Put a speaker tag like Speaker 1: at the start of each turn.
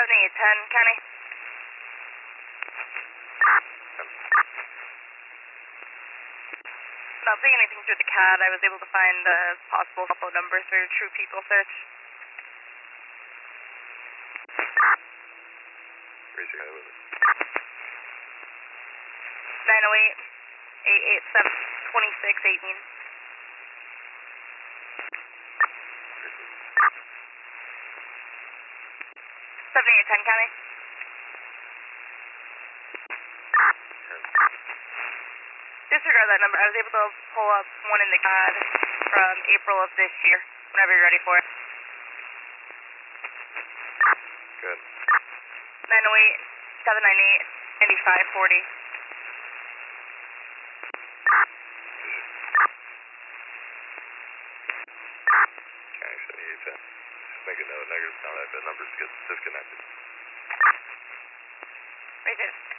Speaker 1: 7810, County. Not seeing anything through the CAD. I was able to find possible cell phone numbers through True People search.
Speaker 2: Raise your hand with it.
Speaker 1: 908 887 2618. 7810, County. Disregard that number. I was able to pull up one in the CAD from April of this year, whenever you're ready for it.
Speaker 2: Good.
Speaker 1: 908 798 9540.
Speaker 2: County 7810. Just make a note, negative now that number's get disconnected.
Speaker 1: Right there.